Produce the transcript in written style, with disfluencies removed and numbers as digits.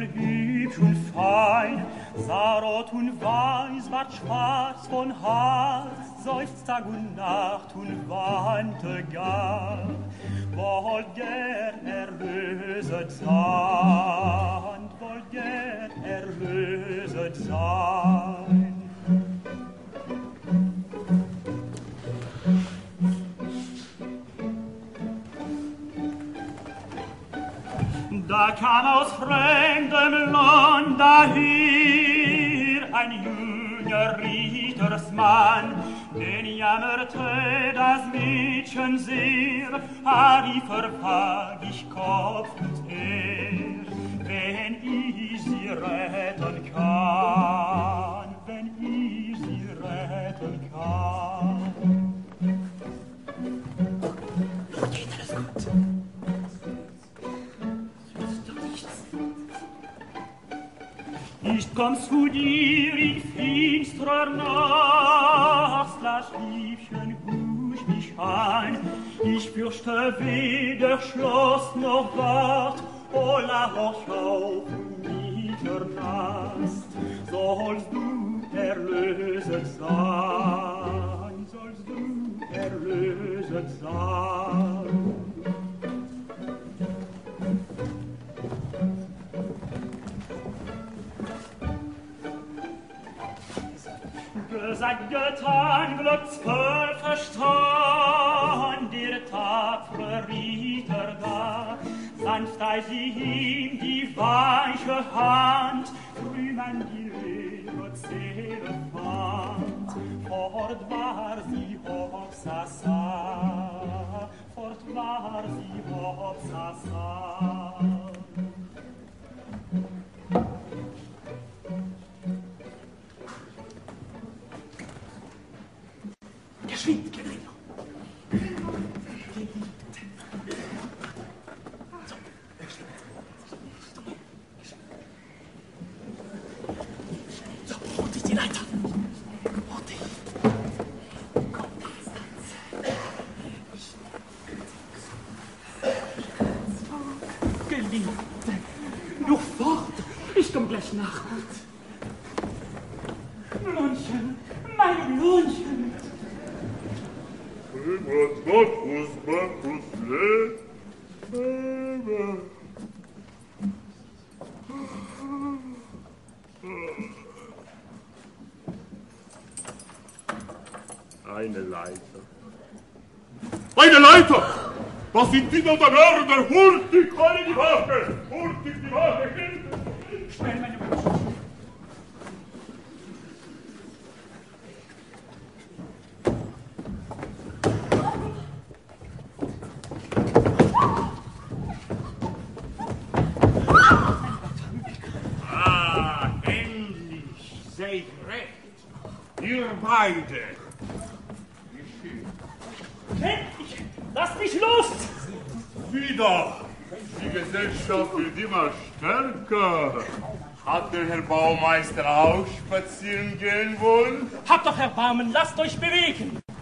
voll hübsch und fein, sah rot und weiß, ward schwarz von Haar, seufzt Tag und Nacht und weinte gar. Wollt gern erlöset sein, wollt gern erlöset sein. Da kam aus fremdem Land daher ein junger Rittersmann, den jammerte das Mädchen sehr, rief verwag ich Kopf und wenn ich sie retten kann, wenn ich sie retten kann. Geht alles gut? Ich komm zu dir in finsterer Nacht, lass Liebchen husch mich ein. Ich fürchte weder Schloss noch Wart, o lach auch auf Mitternast. Sollst du erlöset sein, sollst du erlöset sein. Gesagt, getan, glücksvoll Verstand, der tapfere Ritter da, sanft als sie ihm die weiche Hand, drüben an die leere Seele fand. Fort war sie Hopsasa, fort war sie Hopsasa. Geschwind, Gregor. So, holt dich die Leiter. Holt dich. Komm, Geliebte, nur fort. Ich komm gleich nach. Blondchen, mein Blondchen. Eine Leiter. Eine Leiter! Was sind die da Mörder? Hurtig, alle die Wache! Hurtig, die Wache! Schnell, meine Blondchen. Seid recht, ihr beide. Endlich, lasst mich los! Wieder, die Gesellschaft wird immer stärker. Hat der Herr Baumeister auch spazieren gehen wollen? Habt doch Erbarmen, lasst euch bewegen!